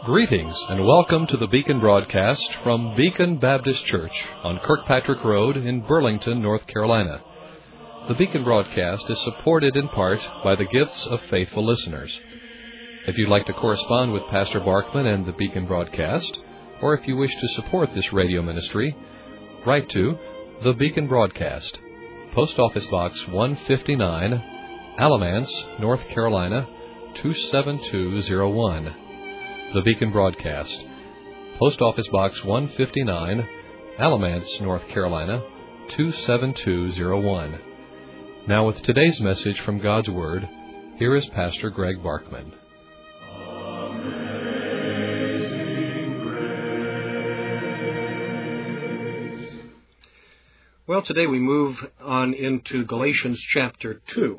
Greetings and welcome to the Beacon broadcast from Beacon Baptist Church on Kirkpatrick Road in Burlington, North Carolina. The Beacon broadcast is supported in part by the gifts of faithful listeners. If you'd like to correspond with Pastor Barkman and the Beacon broadcast, or if you wish to support this radio ministry, write to The Beacon Broadcast, Post Office Box 159, Alamance, North Carolina, 27201. The Beacon Broadcast, Post Office Box 159, Alamance, North Carolina, 27201. Now with today's message from God's Word, here is Pastor Greg Barkman. Well, today we move on into Galatians chapter 2.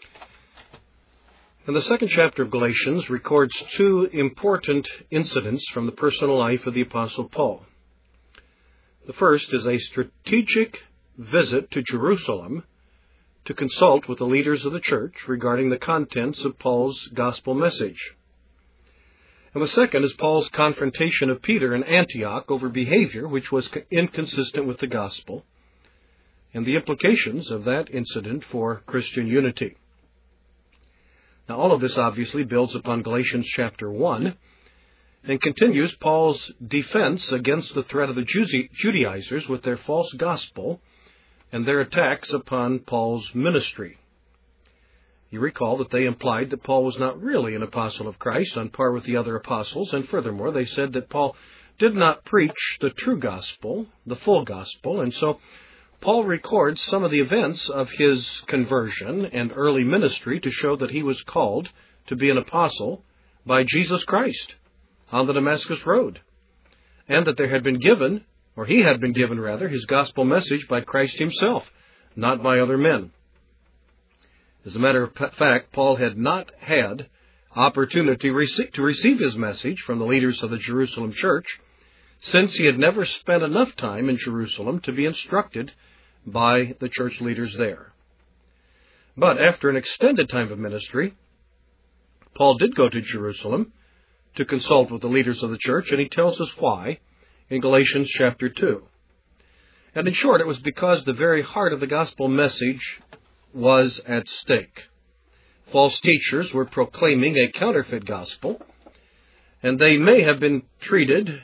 And the second chapter of Galatians records two important incidents from the personal life of the Apostle Paul. The first is a strategic visit to Jerusalem to consult with the leaders of the church regarding the contents of Paul's gospel message. And the second is Paul's confrontation of Peter in Antioch over behavior which was inconsistent with the gospel, and the implications of that incident for Christian unity. Now, all of this obviously builds upon Galatians chapter 1 and continues Paul's defense against the threat of the Judaizers with their false gospel and their attacks upon Paul's ministry. You recall that they implied that Paul was not really an apostle of Christ on par with the other apostles, and furthermore, they said that Paul did not preach the true gospel, the full gospel, and so Paul records some of the events of his conversion and early ministry to show that he was called to be an apostle by Jesus Christ on the Damascus Road, and that there had been given, or he had been given rather, his gospel message by Christ himself, not by other men. As a matter of fact, Paul had not had opportunity to receive his message from the leaders of the Jerusalem church, since he had never spent enough time in Jerusalem to be instructed by the church leaders there. But after an extended time of ministry, Paul did go to Jerusalem to consult with the leaders of the church, and he tells us why in Galatians chapter 2. And in short, it was because the very heart of the gospel message was at stake. False teachers were proclaiming a counterfeit gospel, and they may have been treated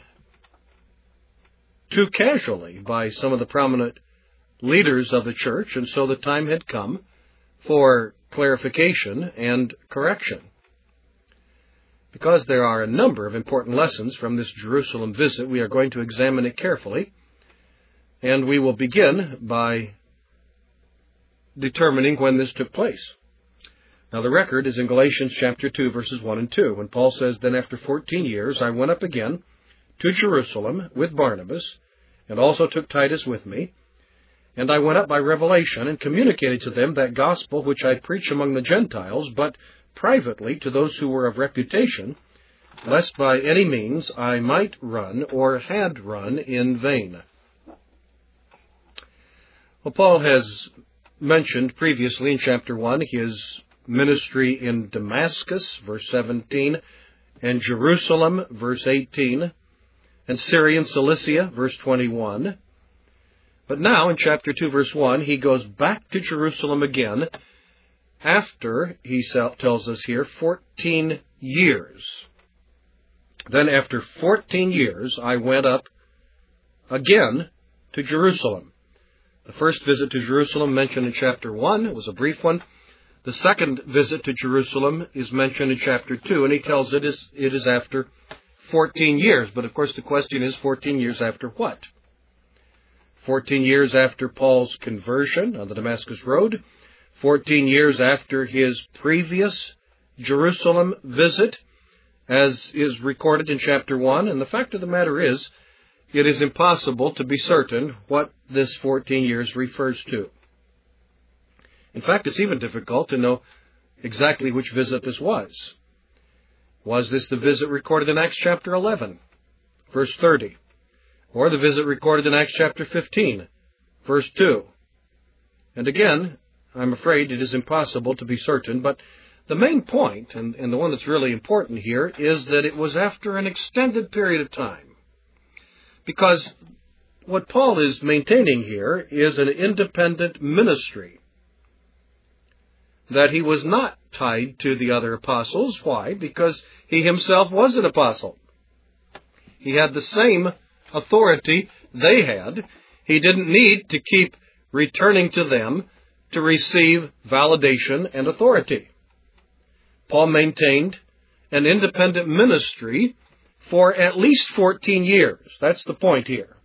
too casually by some of the prominent leaders of the church, and so the time had come for clarification and correction. Because there are a number of important lessons from this Jerusalem visit, we are going to examine it carefully, and we will begin by determining when this took place. Now, the record is in Galatians chapter 2, verses 1 and 2, when Paul says, "Then after 14 years I went up again to Jerusalem with Barnabas, and also took Titus with me. And I went up by revelation and communicated to them that gospel which I preach among the Gentiles, but privately to those who were of reputation, lest by any means I might run or had run in vain." Well, Paul has mentioned previously in chapter 1 his ministry in Damascus, verse 17, and Jerusalem, verse 18, and Syria and Cilicia, verse 21. But now, in chapter 2, verse 1, he goes back to Jerusalem again after, he tells us here, 14 years. "Then after 14 years, I went up again to Jerusalem." The first visit to Jerusalem mentioned in chapter 1, it was a brief one. The second visit to Jerusalem is mentioned in chapter 2, and he tells it is after 14 years. But of course the question is, 14 years after what? 14 years after Paul's conversion on the Damascus Road, 14 years after his previous Jerusalem visit, as is recorded in chapter 1. And the fact of the matter is, it is impossible to be certain what this 14 years refers to. In fact, it's even difficult to know exactly which visit this was. Was this the visit recorded in Acts chapter 11, verse 30? Or the visit recorded in Acts chapter 15, verse 2? And again, I'm afraid it is impossible to be certain, but The main point, and the one that's really important here, is that it was after an extended period of time. Because what Paul is maintaining here is an independent ministry. That he was not tied to the other apostles. Why? Because he himself was an apostle. He had the same authority they had. He didn't need to keep returning to them to receive validation and authority. Paul maintained an independent ministry for at least 14 years. That's the point here.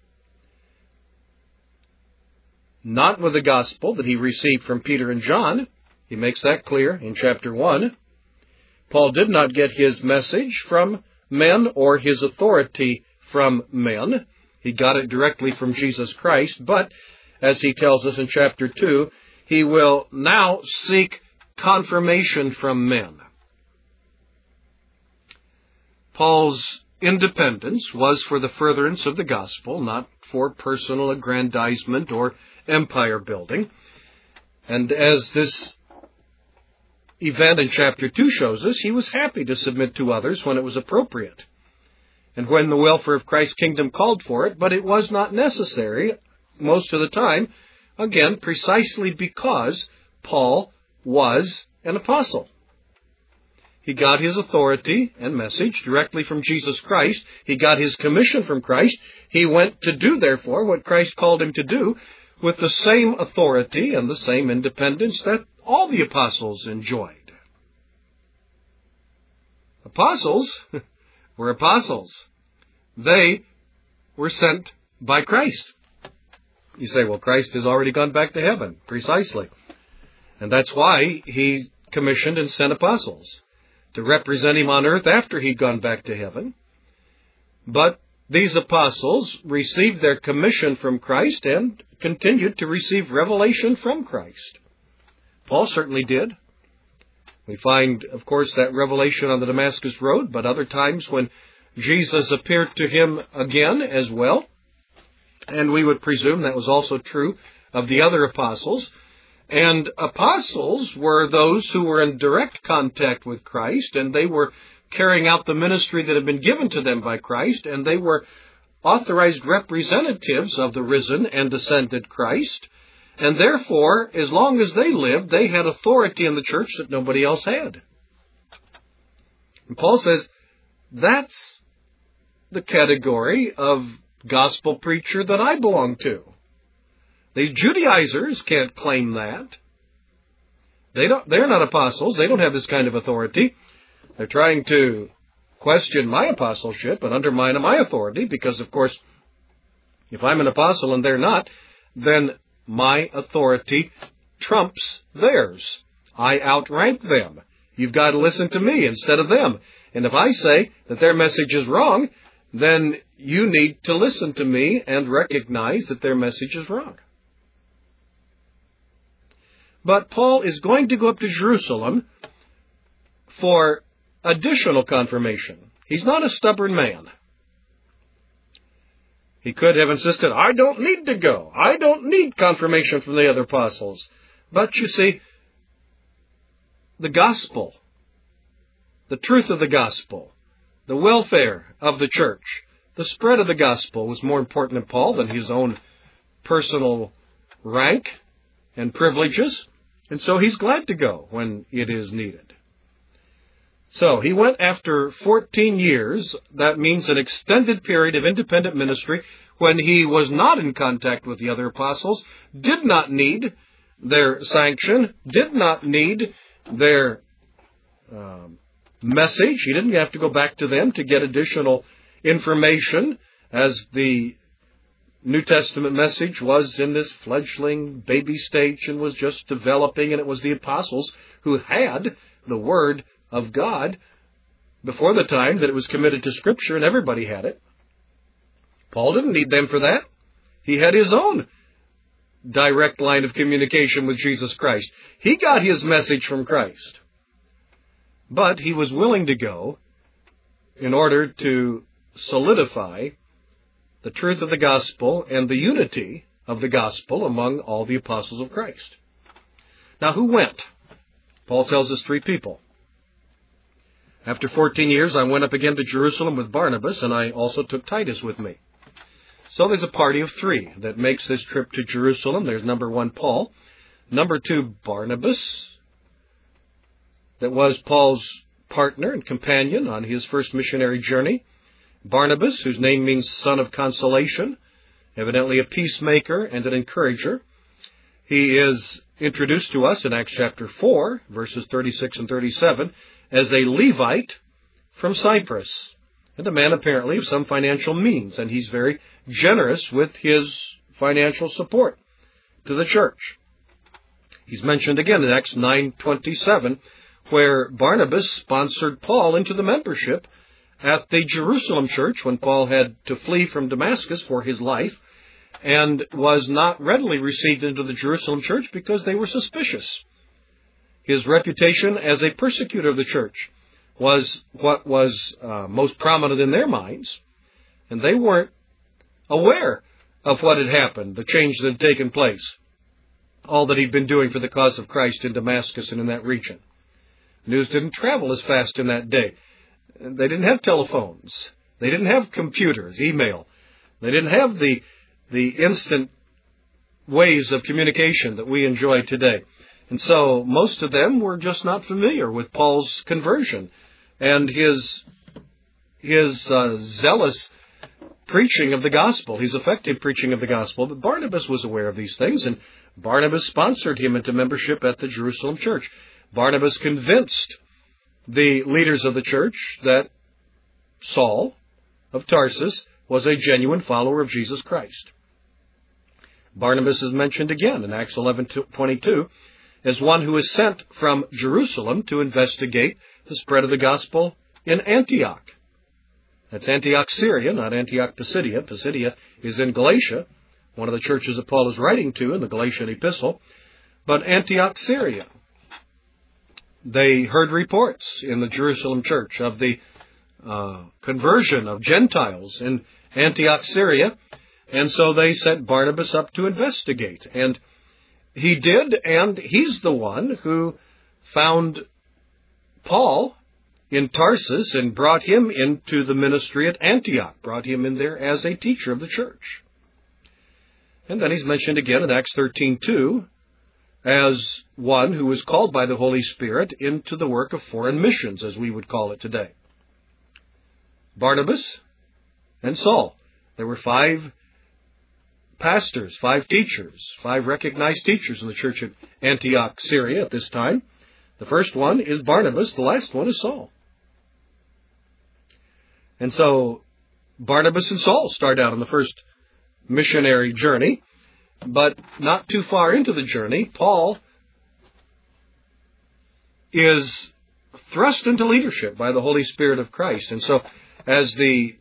Not with the gospel that he received from Peter and John. He makes that clear in chapter 1. Paul did not get his message from men or his authority from men. He got it directly from Jesus Christ. But, as he tells us in chapter 2, he will now seek confirmation from men. Paul's independence was for the furtherance of the gospel, not for personal aggrandizement or empire building. And as this event in chapter 2 shows us, he was happy to submit to others when it was appropriate and when the welfare of Christ's kingdom called for it, but it was not necessary most of the time, again, precisely because Paul was an apostle. He got his authority and message directly from Jesus Christ. He got his commission from Christ. He went to do, therefore, what Christ called him to do with the same authority and the same independence that all the apostles enjoyed. Apostles were apostles. They were sent by Christ. You say, well, Christ has already gone back to heaven. Precisely. And that's why he commissioned and sent apostles, to represent him on earth after he'd gone back to heaven. But these apostles received their commission from Christ and continued to receive revelation from Christ. Paul certainly did. We find, of course, that revelation on the Damascus Road, but other times when Jesus appeared to him again as well. And we would presume that was also true of the other apostles. And apostles were those who were in direct contact with Christ, and they were carrying out the ministry that had been given to them by Christ, and they were authorized representatives of the risen and ascended Christ. And therefore, as long as they lived, they had authority in the church that nobody else had. And Paul says, that's the category of gospel preacher that I belong to. These Judaizers can't claim that. They're not apostles. They don't have this kind of authority. They're trying to question my apostleship and undermine my authority because, of course, if I'm an apostle and they're not, then my authority trumps theirs. I outrank them. You've got to listen to me instead of them. And if I say that their message is wrong, then you need to listen to me and recognize that their message is wrong. But Paul is going to go up to Jerusalem for additional confirmation. He's not a stubborn man. He could have insisted, I don't need to go. I don't need confirmation from the other apostles. But you see, the gospel, the truth of the gospel, the welfare of the church, the spread of the gospel was more important to Paul than his own personal rank and privileges. And so he's glad to go when it is needed. So he went after 14 years. That means an extended period of independent ministry when he was not in contact with the other apostles, did not need their sanction, did not need their message. He didn't have to go back to them to get additional information as the New Testament message was in this fledgling baby stage and was just developing, and it was the apostles who had the Word of God before the time that it was committed to Scripture, and everybody had it. Paul didn't need them for that. He had his own direct line of communication with Jesus Christ. He got his message from Christ. But he was willing to go in order to solidify the truth of the gospel and the unity of the gospel among all the apostles of Christ. Now, who went? Paul tells us 3 people. After 14 years, I went up again to Jerusalem with Barnabas, and I also took Titus with me. So there's a party of 3 that makes this trip to Jerusalem. There's number 1, Paul. Number 2, Barnabas, that was Paul's partner and companion on his first missionary journey. Barnabas, whose name means son of consolation, evidently a peacemaker and an encourager. He is introduced to us in Acts chapter 4, verses 36 and 37, as a Levite from Cyprus, and a man apparently of some financial means, and he's very generous with his financial support to the church. He's mentioned again in Acts 9:27, where Barnabas sponsored Paul into the membership at the Jerusalem church when Paul had to flee from Damascus for his life, and was not readily received into the Jerusalem church because they were suspicious. His reputation as a persecutor of the church was what was most prominent in their minds, and they weren't aware of what had happened, the change that had taken place, all that he'd been doing for the cause of Christ in Damascus and in that region. News didn't travel as fast in that day. They didn't have telephones. They didn't have computers, email. They didn't have the instant ways of communication that we enjoy today. And so most of them were just not familiar with Paul's conversion and his zealous preaching of the gospel, his effective preaching of the gospel. But Barnabas was aware of these things, and Barnabas sponsored him into membership at the Jerusalem church. Barnabas convinced the leaders of the church that Saul of Tarsus was a genuine follower of Jesus Christ. Barnabas is mentioned again in Acts 11:22 as one who was sent from Jerusalem to investigate the spread of the gospel in Antioch. That's Antioch, Syria, not Antioch, Pisidia. Pisidia is in Galatia, one of the churches that Paul is writing to in the Galatian epistle. But Antioch, Syria. They heard reports in the Jerusalem church of the conversion of Gentiles in Antioch, Syria, and so they sent Barnabas up to investigate. And he did, and he's the one who found Paul in Tarsus and brought him into the ministry at Antioch, brought him in there as a teacher of the church. And then he's mentioned again in Acts 13:2 as one who was called by the Holy Spirit into the work of foreign missions, as we would call it today. Barnabas and Saul. There were 5 pastors, 5 teachers, 5 recognized teachers in the church at Antioch, Syria at this time. The first one is Barnabas. The last one is Saul. And so Barnabas and Saul start out on the first missionary journey, but not too far into the journey, Paul is thrust into leadership by the Holy Spirit of Christ. And so as the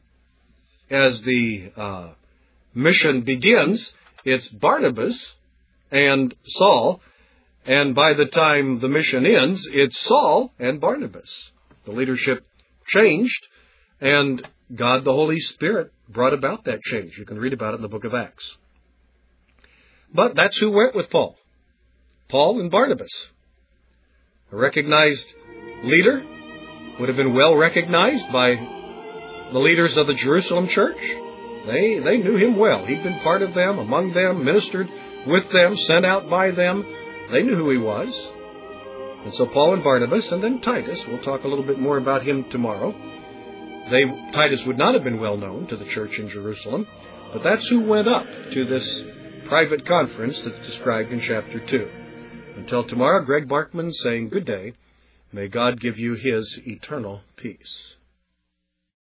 mission begins, it's Barnabas and Saul, and by the time the mission ends, it's Saul and Barnabas. The leadership changed, and God, the Holy Spirit, brought about that change. You can read about it in the book of Acts. But that's who went with Paul. Paul and Barnabas. A recognized leader, would have been well recognized by the leaders of the Jerusalem church. They knew him well. He'd been part of them, among them, ministered with them, sent out by them. They knew who he was. And so Paul and Barnabas, and then Titus, we'll talk a little bit more about him tomorrow. Titus would not have been well known to the church in Jerusalem, but that's who went up to this private conference that's described in chapter 2. Until tomorrow, Greg Barkman saying good day. May God give you His eternal peace.